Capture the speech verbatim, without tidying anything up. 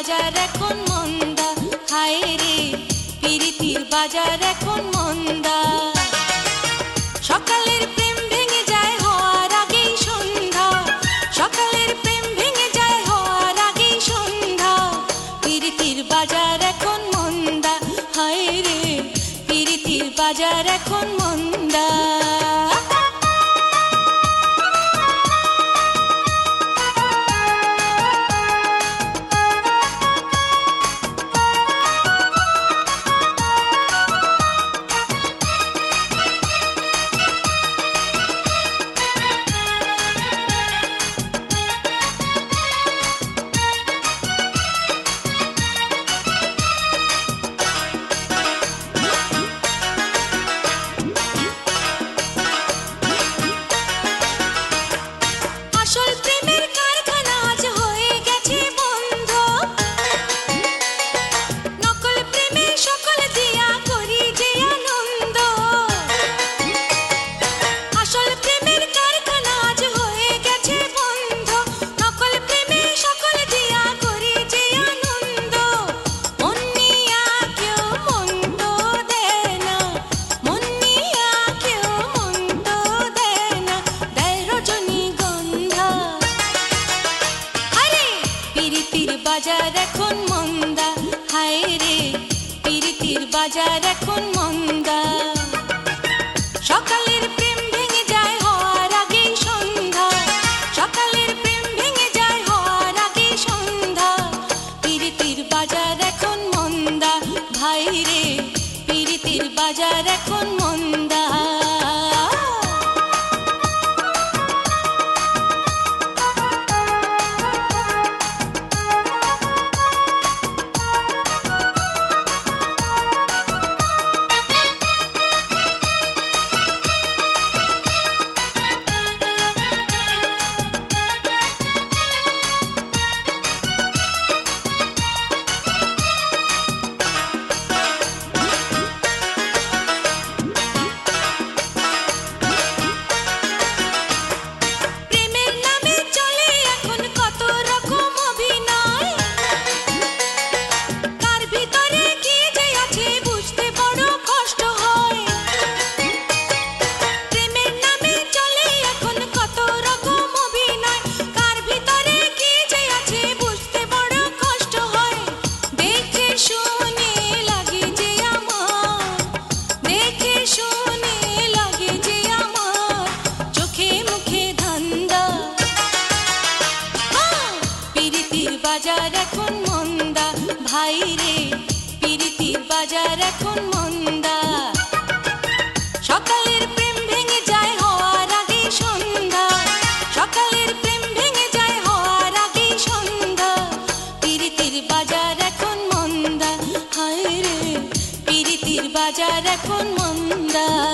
বাজার এখন মন্দা, হায় রে পিরিতির বাজার এখন মন্দা। সকালের প্রেম ভেঙে যায় হওয়ার আগেই সন্ধ্যা, সকালের প্রেম ভেঙে যায় হওয়ার আগেই সন্ধ্যা। পিরিতির বাজার এখন মন্দা, হায় রে পিরিতির বাজার এখন মন্দা। বাজার এখন মন্দা, হায় রে পিরিতির বাজার এখন মন্দা। সকালের প্রেম ভেঙে যায় হওয়ার আগেই সন্ধ্যা, সকালের প্রেম ভেঙে যায় হওয়ার আগেই সন্ধ্যা। পিরিতির বাজার এখন মন্দা, ভাই রে পিরিতির বাজার এখন মন্দা। বাজার এখন মন্দা, ভাই রে পিরিতির বাজার এখন মন্দা। সকালের প্রেম ভেঙে যায় হওয়ার আগেই সন্ধ্যা, সকালের প্রেম ভেঙে যায় হওয়ার আগেই সন্ধ্যা। পিরিতির বাজার এখন মন্দা, হায় রে পিরিতির বাজার এখন মন্দা।